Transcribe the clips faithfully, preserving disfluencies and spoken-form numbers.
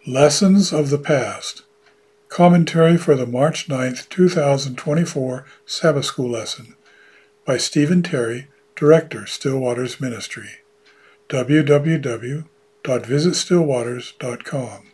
Lessons of the Past. Commentary for the March ninth, two thousand twenty-four Sabbath School Lesson by Stephen Terry, Director, Stillwaters Ministry. w w w dot visit stillwaters dot com.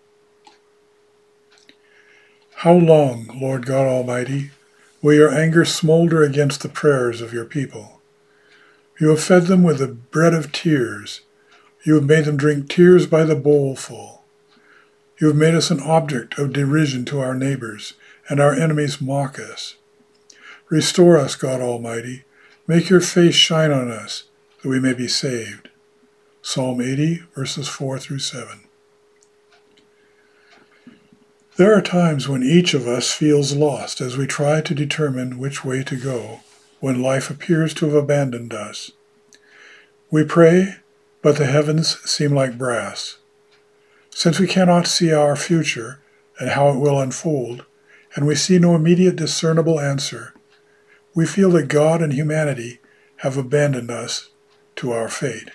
How long, Lord God Almighty, will your anger smolder against the prayers of your people? You have fed them with the bread of tears. You have made them drink tears by the bowlful. You have made us an object of derision to our neighbors, and our enemies mock us. Restore us, God Almighty. Make your face shine on us, that we may be saved. Psalm eighty, verses four through seven. There are times when each of us feels lost as we try to determine which way to go, when life appears to have abandoned us. We pray, but the heavens seem like brass. Since we cannot see our future and how it will unfold, and we see no immediate discernible answer, we feel that God and humanity have abandoned us to our fate.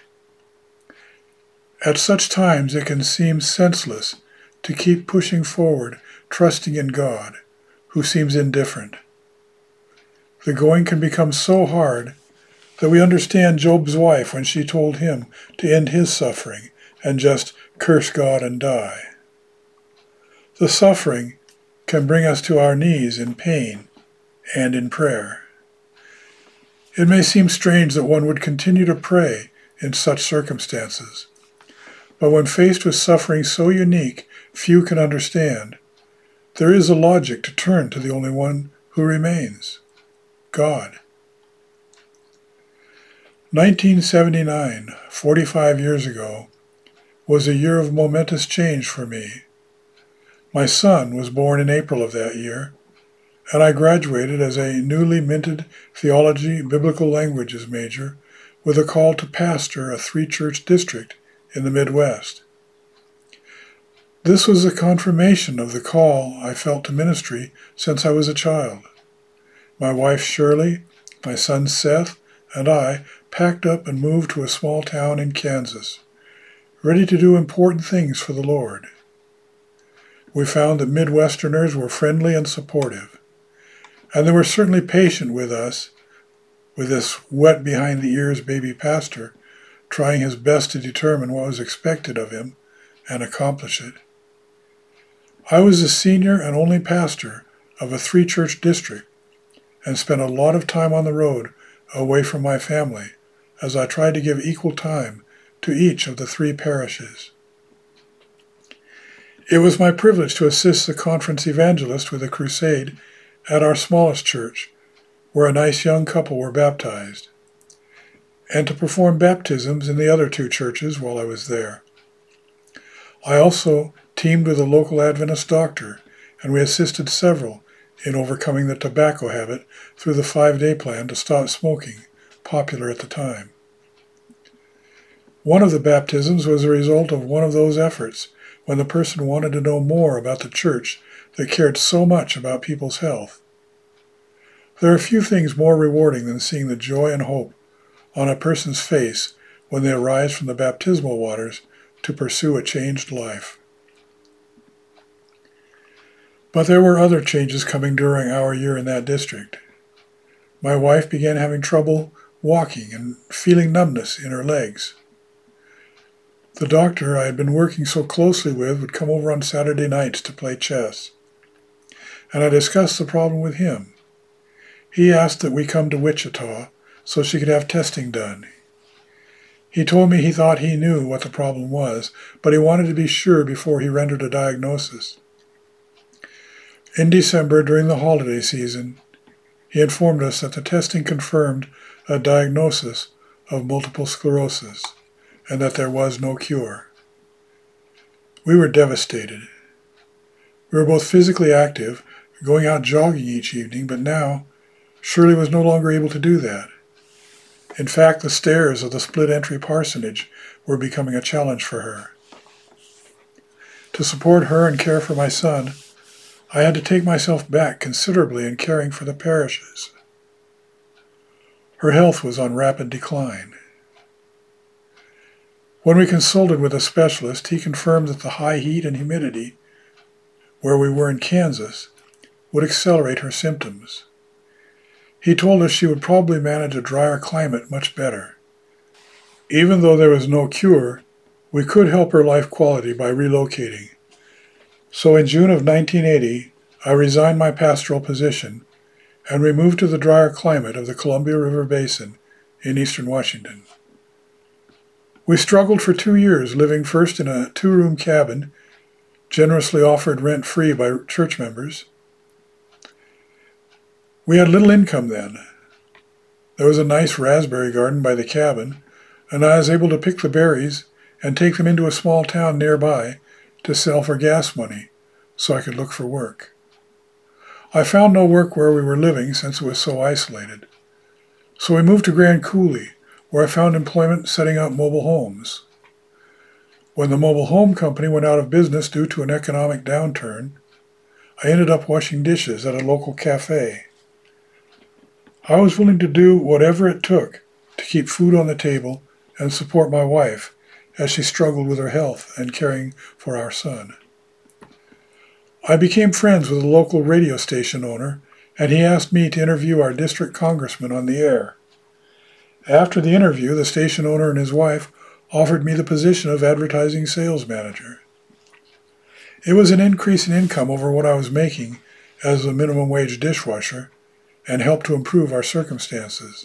At such times it can seem senseless to keep pushing forward, trusting in God, who seems indifferent. The going can become so hard that we understand Job's wife when she told him to end his suffering and just curse God and die. The suffering can bring us to our knees in pain and in prayer. It may seem strange that one would continue to pray in such circumstances, but when faced with suffering so unique few can understand, there is a logic to turn to the only one who remains, God. nineteen seventy-nine, forty-five years ago, was a year of momentous change for me. My son was born in April of that year, and I graduated as a newly minted theology biblical languages major with a call to pastor a three-church district in the Midwest. This was a confirmation of the call I felt to ministry since I was a child. My wife Shirley, my son Seth, and I packed up and moved to a small town in Kansas, ready to do important things for the Lord. We found that Midwesterners were friendly and supportive, and they were certainly patient with us, with this wet behind the ears baby pastor trying his best to determine what was expected of him and accomplish it. I was the senior and only pastor of a three-church district and spent a lot of time on the road away from my family as I tried to give equal time to each of the three parishes. It was my privilege to assist the conference evangelist with a crusade at our smallest church, where a nice young couple were baptized, and to perform baptisms in the other two churches while I was there. I also teamed with a local Adventist doctor, and we assisted several in overcoming the tobacco habit through the five-day plan to stop smoking, popular at the time. One of the baptisms was a result of one of those efforts when the person wanted to know more about the church that cared so much about people's health. There are few things more rewarding than seeing the joy and hope on a person's face when they arise from the baptismal waters to pursue a changed life. But there were other changes coming during our year in that district. My wife began having trouble walking and feeling numbness in her legs. The doctor I had been working so closely with would come over on Saturday nights to play chess, and I discussed the problem with him. He asked that we come to Wichita so she could have testing done. He told me he thought he knew what the problem was, but he wanted to be sure before he rendered a diagnosis. In December, during the holiday season, he informed us that the testing confirmed a diagnosis of multiple sclerosis, and that there was no cure. We were devastated. We were both physically active, going out jogging each evening, but now Shirley was no longer able to do that. In fact, the stairs of the split-entry parsonage were becoming a challenge for her. To support her and care for my son, I had to take myself back considerably in caring for the parishes. Her health was on rapid decline. When we consulted with a specialist, he confirmed that the high heat and humidity, where we were in Kansas, would accelerate her symptoms. He told us she would probably manage a drier climate much better. Even though there was no cure, we could help her life quality by relocating. So in June of nineteen eighty, I resigned my pastoral position and we moved to the drier climate of the Columbia River Basin in eastern Washington. We struggled for two years, living first in a two-room cabin, generously offered rent-free by church members. We had little income then. There was a nice raspberry garden by the cabin, and I was able to pick the berries and take them into a small town nearby to sell for gas money so I could look for work. I found no work where we were living since it was so isolated. So we moved to Grand Coulee, where I found employment setting up mobile homes. When the mobile home company went out of business due to an economic downturn, I ended up washing dishes at a local cafe. I was willing to do whatever it took to keep food on the table and support my wife as she struggled with her health and caring for our son. I became friends with a local radio station owner, and he asked me to interview our district congressman on the air. After the interview, the station owner and his wife offered me the position of advertising sales manager. It was an increase in income over what I was making as a minimum wage dishwasher and helped to improve our circumstances.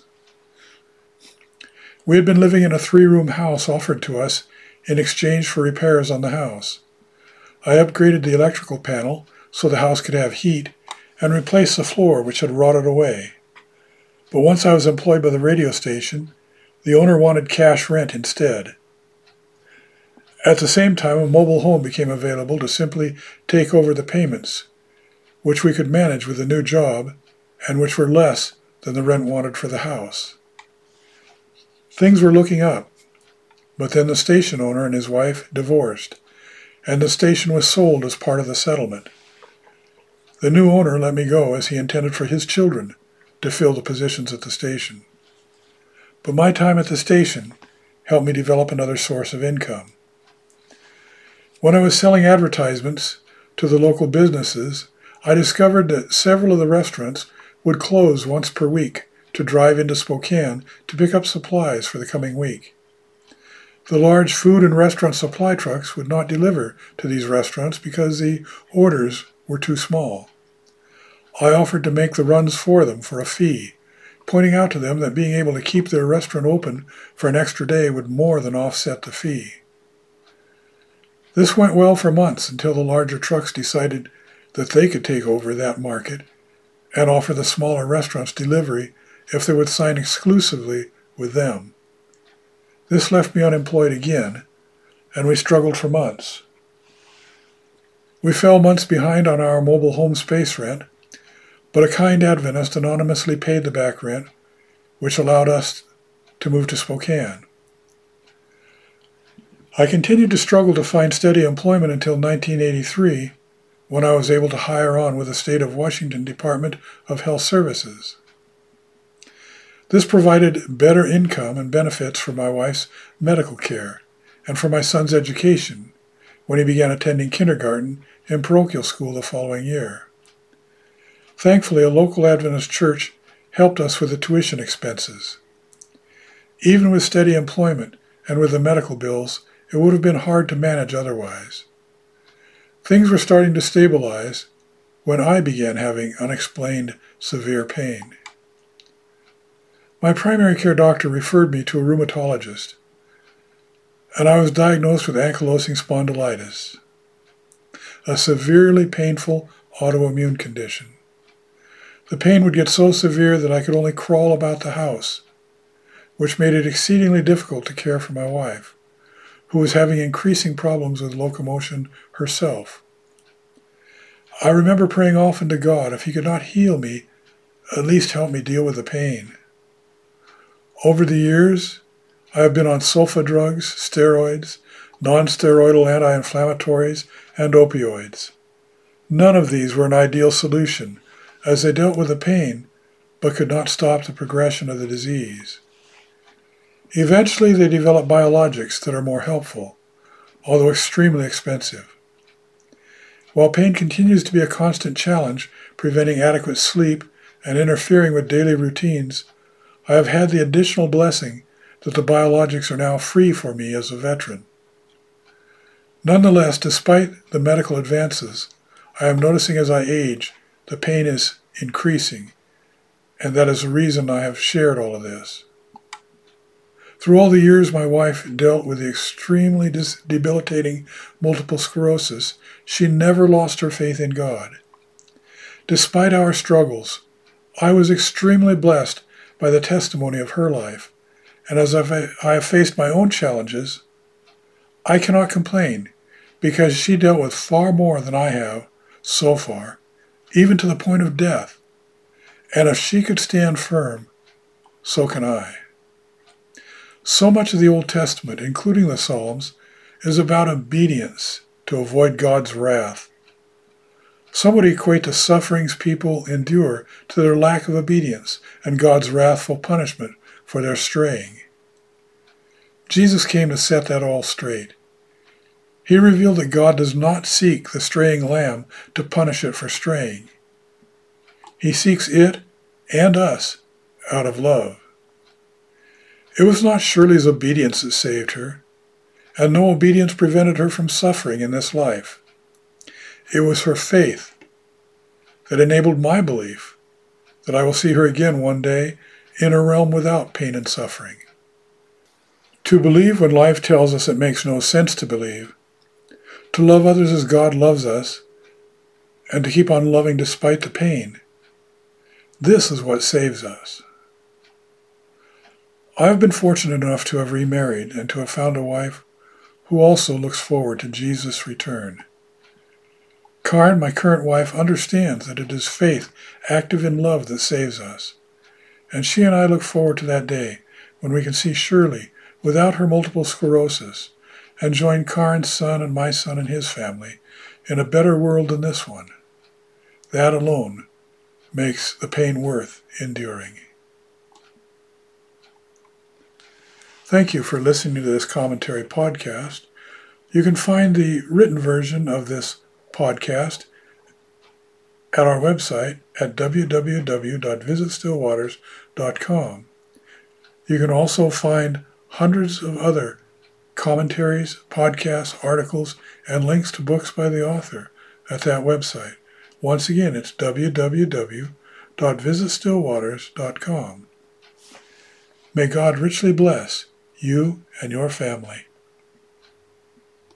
We had been living in a three-room house offered to us in exchange for repairs on the house. I upgraded the electrical panel so the house could have heat and replaced the floor, which had rotted away. But once I was employed by the radio station, the owner wanted cash rent instead. At the same time, a mobile home became available to simply take over the payments, which we could manage with the new job and which were less than the rent wanted for the house. Things were looking up, but then the station owner and his wife divorced, and the station was sold as part of the settlement. The new owner let me go as he intended for his children to fill the positions at the station. But my time at the station helped me develop another source of income. When I was selling advertisements to the local businesses, I discovered that several of the restaurants would close once per week to drive into Spokane to pick up supplies for the coming week. The large food and restaurant supply trucks would not deliver to these restaurants because the orders were too small. I offered to make the runs for them for a fee, pointing out to them that being able to keep their restaurant open for an extra day would more than offset the fee. This went well for months until the larger trucks decided that they could take over that market and offer the smaller restaurants delivery if they would sign exclusively with them. This left me unemployed again, and we struggled for months. We fell months behind on our mobile home space rent, but a kind Adventist anonymously paid the back rent, which allowed us to move to Spokane. I continued to struggle to find steady employment until nineteen eighty-three, when I was able to hire on with the State of Washington Department of Health Services. This provided better income and benefits for my wife's medical care and for my son's education when he began attending kindergarten and parochial school the following year. Thankfully, a local Adventist church helped us with the tuition expenses. Even with steady employment and with the medical bills, it would have been hard to manage otherwise. Things were starting to stabilize when I began having unexplained severe pain. My primary care doctor referred me to a rheumatologist, and I was diagnosed with ankylosing spondylitis, a severely painful autoimmune condition. The pain would get so severe that I could only crawl about the house, which made it exceedingly difficult to care for my wife, who was having increasing problems with locomotion herself. I remember praying often to God if he could not heal me, at least help me deal with the pain. Over the years, I have been on sulfa drugs, steroids, non-steroidal anti-inflammatories, and opioids. None of these were an ideal solution, as they dealt with the pain, but could not stop the progression of the disease. Eventually, they develop biologics that are more helpful, although extremely expensive. While pain continues to be a constant challenge, preventing adequate sleep and interfering with daily routines, I have had the additional blessing that the biologics are now free for me as a veteran. Nonetheless, despite the medical advances, I am noticing as I age, the pain is increasing, and that is the reason I have shared all of this. Through all the years my wife dealt with the extremely dis- debilitating multiple sclerosis, she never lost her faith in God. Despite our struggles, I was extremely blessed by the testimony of her life, and as I've, I have faced my own challenges, I cannot complain because she dealt with far more than I have so far, even to the point of death. And if she could stand firm, so can I. So much of the Old Testament, including the Psalms, is about obedience to avoid God's wrath. Some would equate the sufferings people endure to their lack of obedience and God's wrathful punishment for their straying. Jesus came to set that all straight. He revealed that God does not seek the straying lamb to punish it for straying. He seeks it and us out of love. It was not Shirley's obedience that saved her, and no obedience prevented her from suffering in this life. It was her faith that enabled my belief that I will see her again one day in a realm without pain and suffering. To believe when life tells us it makes no sense to believe, to love others as God loves us, and to keep on loving despite the pain, this is what saves us. I have been fortunate enough to have remarried and to have found a wife who also looks forward to Jesus' return. Karen, my current wife, understands that it is faith active in love that saves us, and she and I look forward to that day when we can see Shirley without her multiple sclerosis and join Karen's son and my son and his family in a better world than this one. That alone makes the pain worth enduring. Thank you for listening to this commentary podcast. You can find the written version of this podcast at our website at w w w dot visit still waters dot com. You can also find hundreds of other commentaries, podcasts, articles, and links to books by the author at that website. Once again, it's w w w dot visit still waters dot com. May God richly bless you and your family.